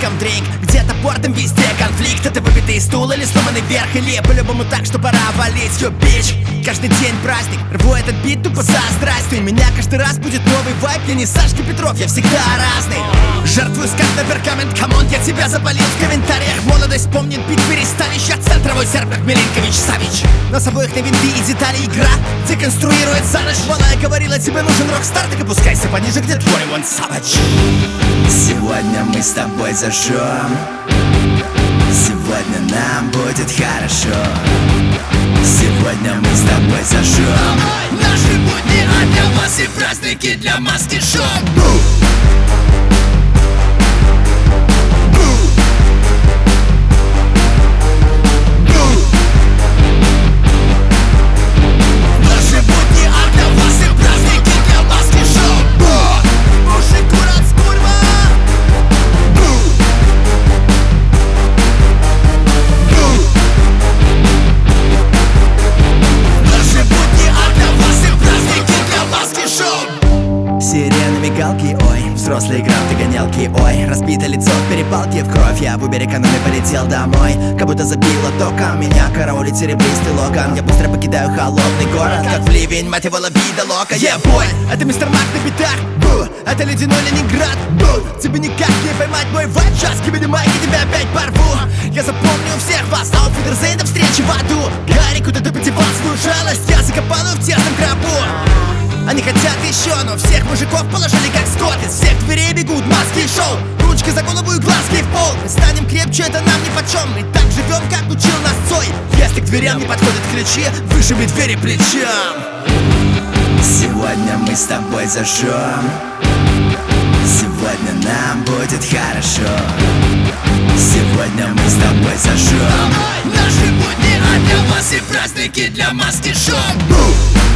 welcome drink. Где-то бортом, везде конфликт. Это выбитый стул или сломанный верх, или по-любому так, что пора валить. Yo, bitch, каждый день праздник. Рву этот бит тупо за страсть. У меня каждый раз будет новый вайб. Я не Сашка Петров, я всегда разный. Жертвую скат на перкамент, камон, я тебя запалил в комментариях. Молодость помнит, бит переставишь. Я центровой сервер Миленкович Савич. Нас обоих на винты и детали игра деконструирует за ночь. Малая говорила, тебе нужен рок-стар, так опускайся пониже, где твой вон Савич. Сегодня мы с тобой зажжем. Сегодня нам будет хорошо. Сегодня мы с тобой зажжем. Наши будни, а для вас и праздники для маски шоу. Сирены, мигалки, ой, взрослые игра в догонялки, ой. Разбито лицо в перепалке, в кровь, я в убере экономе полетел домой. Как будто забило током, меня караулит серебристый локон. Я быстро покидаю холодный город, как в ливень, мать его, лови до лока. Бой, это мистер Мак на битах, это ледяной Ленинград, тебе никак не поймать мой вайб. Сейчас кибиди майки, тебя опять порву. Я запомню всех вас, а у Фидерзейн до встречи в аду. Гарри, куда ты подевал свою жалость, я закопал ее в тесном гробу. Они хотят еще, но всех мужиков положили как скот. Из всех дверей бегут маски и шоу. Ручки за голову и глазки в пол. Мы станем крепче, это нам нипочем. Мы так живем, как учил нас Цой. Если к дверям не подходят ключи, вышиби двери плечом. Сегодня мы с тобой зажжем. Сегодня нам будет хорошо. Сегодня мы с тобой зажжем. Наши будни, а для вас и праздники для маски шоу.